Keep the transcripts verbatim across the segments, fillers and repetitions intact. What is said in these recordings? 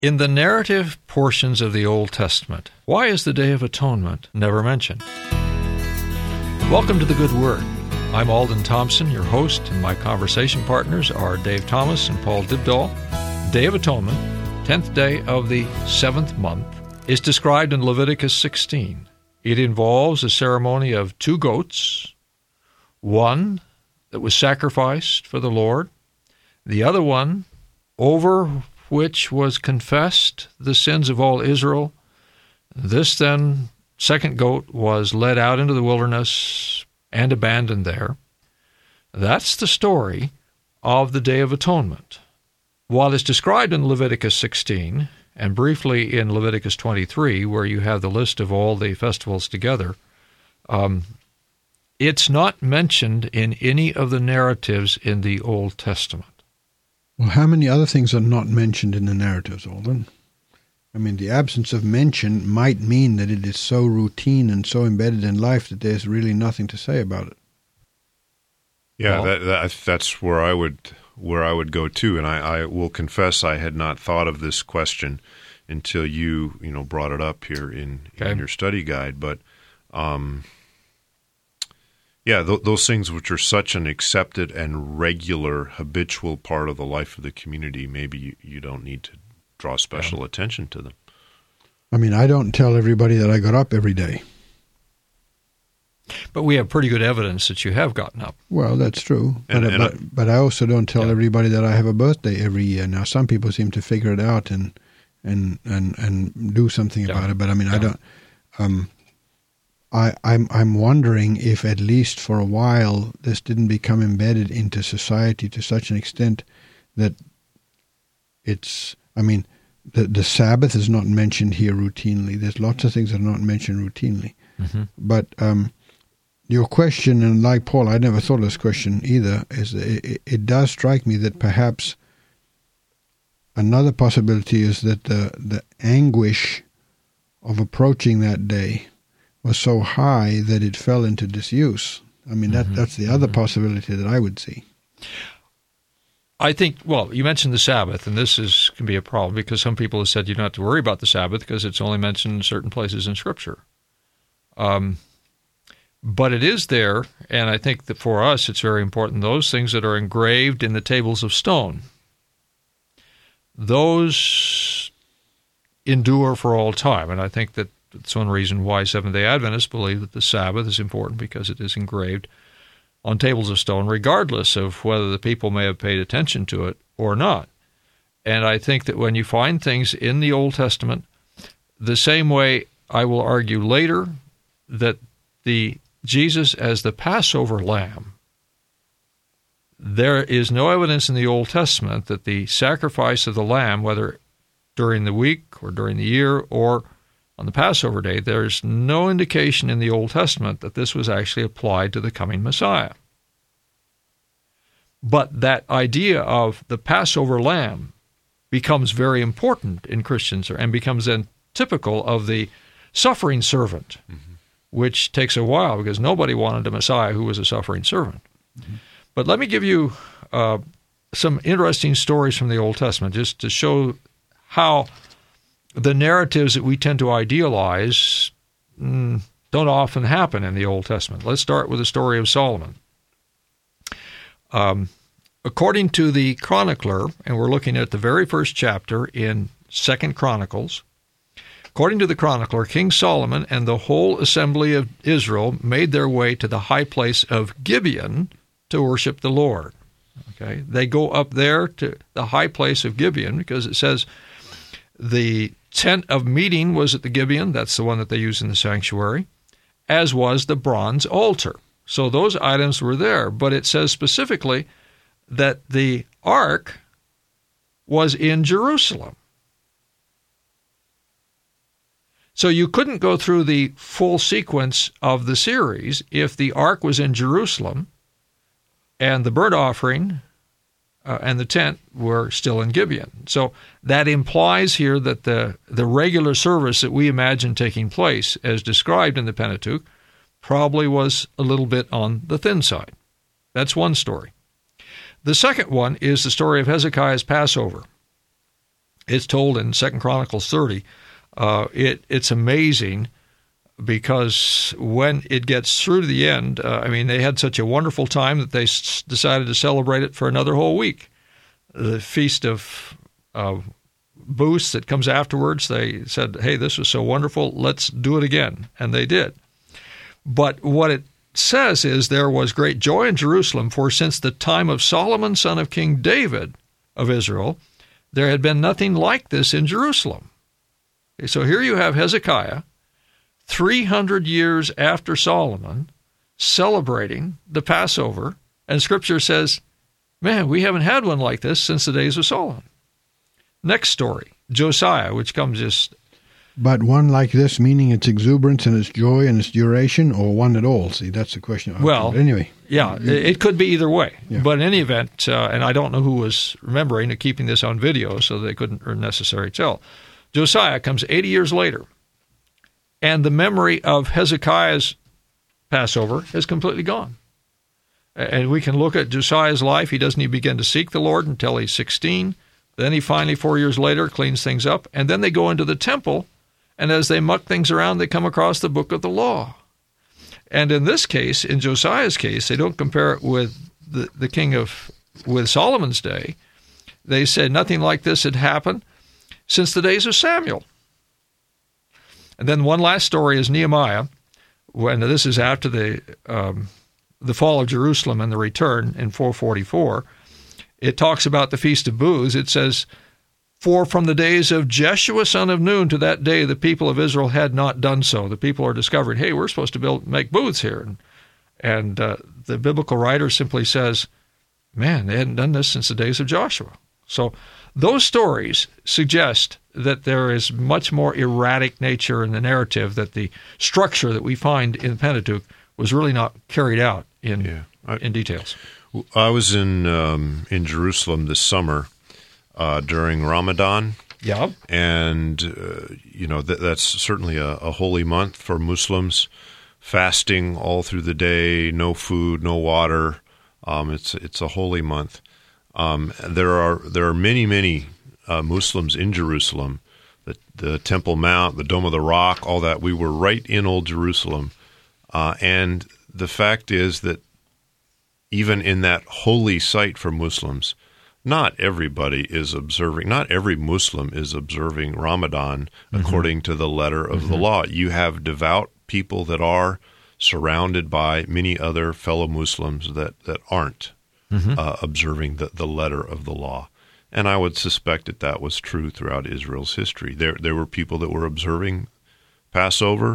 In the narrative portions of the Old Testament, why is the Day of Atonement never mentioned? Welcome to The Good Word. I'm Alden Thompson, your host, and my conversation partners are Dave Thomas and Paul Dibdahl. Day of Atonement, tenth day of the seventh month, is described in Leviticus sixteen. It involves a ceremony of two goats, one that was sacrificed for the Lord, the other one over which was confessed the sins of all Israel. This then, second goat, was led out into the wilderness and abandoned there. That's the story of the Day of Atonement. While it's described in Leviticus sixteen, and briefly in Leviticus twenty-three, where you have the list of all the festivals together, um, it's not mentioned in any of the narratives in the Old Testament. Well, how many other things are not mentioned in the narratives, Alden? I mean, the absence of mention might mean that it is so routine and so embedded in life that there's really nothing to say about it. Yeah, Well, that, that, that's where I would where I would go too. And I, I will confess I had not thought of this question until you you know brought it up here in, Okay. in your study guide. But um, yeah, th- those things which are such an accepted and regular, habitual part of the life of the community, maybe you, you don't need to draw special Yeah. attention to them. I mean, I don't tell everybody that I got up every day. But we have pretty good evidence that you have gotten up. Well, that's true. And- but, and but, I- but I also don't tell Yeah. everybody that I have a birthday every year. Now, some people seem to figure it out and and and, and do something Yeah. about it. But I mean, I Yeah. don't. Um, I, I'm I'm wondering if at least for a while this didn't become embedded into society to such an extent that it's. I mean, the the Sabbath is not mentioned here routinely. There's lots of things that are not mentioned routinely. Mm-hmm. But um, your question, and like Paul, I never thought of this question either, is it, it, it does strike me that perhaps another possibility is that the, the anguish of approaching that day was so high that it fell into disuse. I mean, that Mhm. that's the other Mhm. possibility that I would see. I think, well, you mentioned the Sabbath, and this is can be a problem because some people have said you don't have to worry about the Sabbath because it's only mentioned in certain places in Scripture. Um, but it is there, and I think that for us it's very important, those things that are engraved in the tables of stone, those endure for all time, and I think that that's one reason why Seventh-day Adventists believe that the Sabbath is important because it is engraved on tables of stone, regardless of whether the people may have paid attention to it or not. And I think that when you find things in the Old Testament, the same way I will argue later that the Jesus as the Passover lamb, there is no evidence in the Old Testament that the sacrifice of the lamb, whether during the week or during the year or on the Passover day, there's no indication in the Old Testament that this was actually applied to the coming Messiah. But that idea of the Passover lamb becomes very important in Christians and becomes then typical of the suffering servant, mm-hmm. which takes a while because nobody wanted a Messiah who was a suffering servant. Mm-hmm. But let me give you uh, some interesting stories from the Old Testament just to show how the narratives that we tend to idealize mm, don't often happen in the Old Testament. Let's start with the story of Solomon. Um, according to the chronicler, and we're looking at the very first chapter in Second Chronicles, according to the chronicler, King Solomon and the whole assembly of Israel made their way to the high place of Gibeon to worship the Lord. Okay, they go up there to the high place of Gibeon because it says the tent of meeting was at the Gibeon. That's the one that they use in the sanctuary, as was the bronze altar. So those items were there, but it says specifically that the ark was in Jerusalem. So you couldn't go through the full sequence of the series if the ark was in Jerusalem and the burnt offering uh, and the tent were still in Gibeon. So that implies here that the, the regular service that we imagine taking place, as described in the Pentateuch, probably was a little bit on the thin side. That's one story. The second one is the story of Hezekiah's Passover. It's told in Second Chronicles thirty. Uh, it it's amazing because when it gets through to the end, uh, I mean, they had such a wonderful time that they s- decided to celebrate it for another whole week. The Feast of uh, Booths that comes afterwards, they said, hey, this was so wonderful, let's do it again. And they did. But what it says is there was great joy in Jerusalem, for since the time of Solomon, son of King David of Israel, there had been nothing like this in Jerusalem. Okay, so here you have Hezekiah, three hundred years after Solomon, celebrating the Passover, and Scripture says, man, we haven't had one like this since the days of Solomon. Next story, Josiah, which comes just... But one like this, meaning its exuberance and its joy and its duration, or one at all? See, that's the question. Well, but anyway. Yeah, it could be either way. Yeah. But in any event, uh, and I don't know who was remembering and keeping this on video, so they couldn't or necessarily tell. Josiah comes eighty years later, and the memory of Hezekiah's Passover is completely gone. And we can look at Josiah's life. He doesn't even begin to seek the Lord until he's sixteen. Then he finally, four years later, cleans things up. And then they go into the temple, and as they muck things around, they come across the book of the law. And in this case, in Josiah's case, they don't compare it with the, the king of, with Solomon's day. They said nothing like this had happened since the days of Samuel. And then one last story is Nehemiah, when this is after the um, the fall of Jerusalem and the return in four forty-four. It talks about the Feast of Booths. It says, for from the days of Jeshua son of Nun to that day, the people of Israel had not done so. The people are discovering, hey, we're supposed to build make booths here. And, and uh, the biblical writer simply says, man, they hadn't done this since the days of Joshua. So those stories suggest that there is much more erratic nature in the narrative, that the structure that we find in the Pentateuch was really not carried out in, Yeah. I, in details. I was in um, in Jerusalem this summer uh, during Ramadan. Yeah. And, uh, you know, th- that's certainly a, a holy month for Muslims, fasting all through the day, no food, no water. Um, it's it's a holy month. Um, there are there are many, many uh, Muslims in Jerusalem, the, the Temple Mount, the Dome of the Rock, all that. We were right in Old Jerusalem. Uh, and the fact is that even in that holy site for Muslims, not everybody is observing, not every Muslim is observing Ramadan mm-hmm. according to the letter of mm-hmm. the law. You have devout people that are surrounded by many other fellow Muslims that, that aren't mm-hmm. uh, observing the, the letter of the law. And I would suspect that that was true throughout Israel's history. There, there were people that were observing Passover,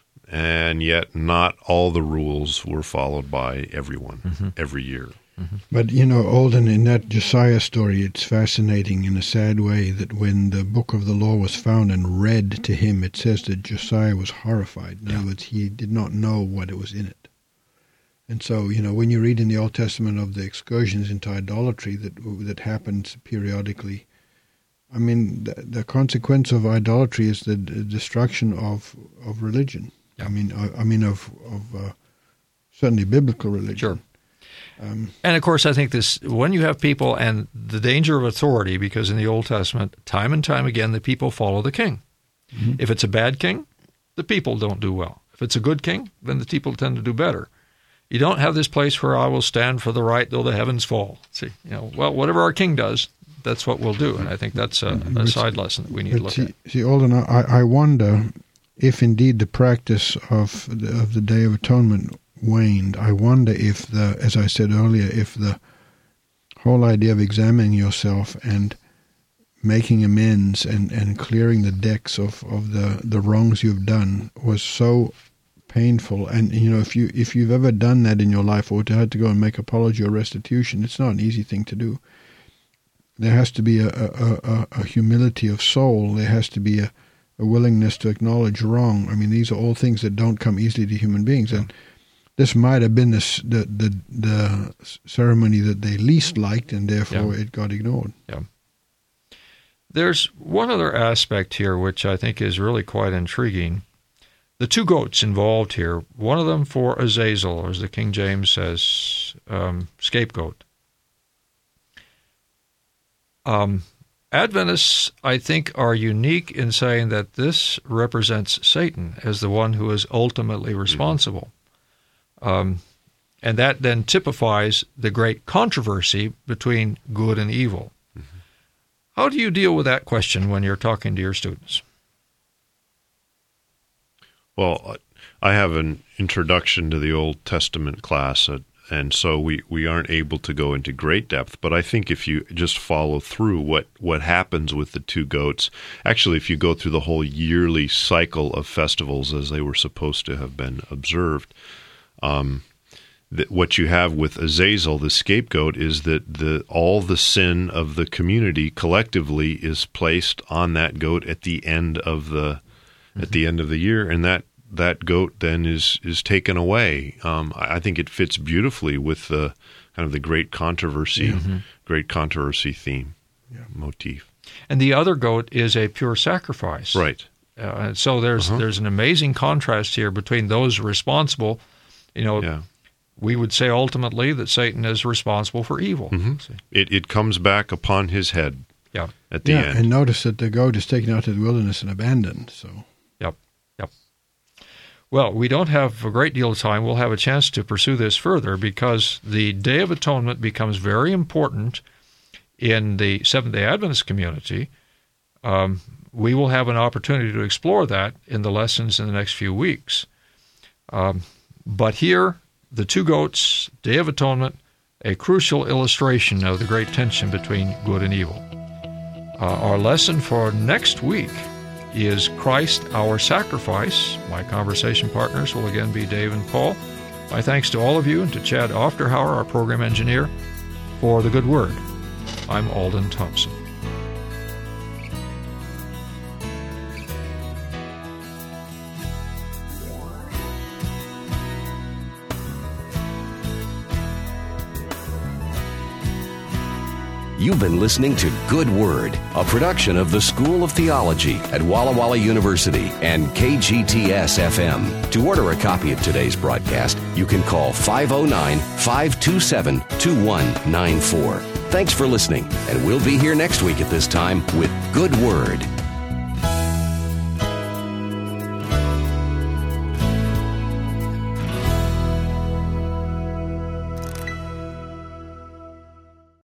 and yet not all the rules were followed by everyone mm-hmm. every year. Mm-hmm. But, you know, Alden, in that Josiah story, it's fascinating in a sad way that when the book of the law was found and read to him, it says that Josiah was horrified. In yeah. other words, he did not know what it was in it. And so, you know, when you read in the Old Testament of the excursions into idolatry that that happens periodically, I mean, the, the consequence of idolatry is the, the destruction of, of religion. I mean, I, I mean, of of uh, certainly biblical religion. Sure. Um, and of course, I think this when you have people and the danger of authority, because in the Old Testament, time and time again, the people follow the king. Mm-hmm. If it's a bad king, the people don't do well. If it's a good king, then the people tend to do better. You don't have this place where I will stand for the right though the heavens fall. See, you know, well, whatever our king does, that's what we'll do. And I think that's a, a side lesson that we need to look see, at. See, Alden, I, I wonder if indeed the practice of the, of the Day of Atonement waned. I wonder if the, as I said earlier, if the whole idea of examining yourself and making amends and, and clearing the decks of, of the, the wrongs you've done was so painful. And, you know, if, you, if you've ever done that in your life or had to go and make apology or restitution, it's not an easy thing to do. There has to be a, a, a, a humility of soul. There has to be a a willingness to acknowledge wrong. I mean, these are all things that don't come easily to human beings. And this might have been the the the, the ceremony that they least liked, and therefore yeah. it got ignored. Yeah. There's one other aspect here which I think is really quite intriguing. The two goats involved here, one of them for Azazel, or as the King James says, um, scapegoat. Um, Adventists, I think, are unique in saying that this represents Satan as the one who is ultimately responsible. Mm-hmm. Um, and that then typifies the great controversy between good and evil. Mm-hmm. How do you deal with that question when you're talking to your students? Well, I have an introduction to the Old Testament class, uh, and so we, we aren't able to go into great depth. But I think if you just follow through what, what happens with the two goats, actually, if you go through the whole yearly cycle of festivals as they were supposed to have been observed, um, that what you have with Azazel, the scapegoat, is that the all the sin of the community collectively is placed on that goat at the end of the mm-hmm. at the end of the year, and that. that goat then is is taken away. Um, I think it fits beautifully with the kind of the great controversy, mm-hmm. great controversy theme, yeah. motif. And the other goat is a pure sacrifice, right? Uh, so there's uh-huh. there's an amazing contrast here between those responsible. You know, yeah. we would say ultimately that Satan is responsible for evil. Mm-hmm. It it comes back upon his head. Yeah. At the yeah, end. And notice that the goat is taken out to the wilderness and abandoned. So. Well, we don't have a great deal of time. We'll have a chance to pursue this further because the Day of Atonement becomes very important in the Seventh-day Adventist community. Um, we will have an opportunity to explore that in the lessons in the next few weeks. Um, but here, the two goats, Day of Atonement, a crucial illustration of the great tension between good and evil. Uh, our lesson for next week is Christ our sacrifice. My conversation partners will again be Dave and Paul. My thanks to all of you and to Chad Ofterhauer, our program engineer, for the good word. I'm Alden Thompson. You've been listening to Good Word, a production of the School of Theology at Walla Walla University and K G T S F M. To order a copy of today's broadcast, you can call five oh nine, five two seven, two one nine four. Thanks for listening, and we'll be here next week at this time with Good Word.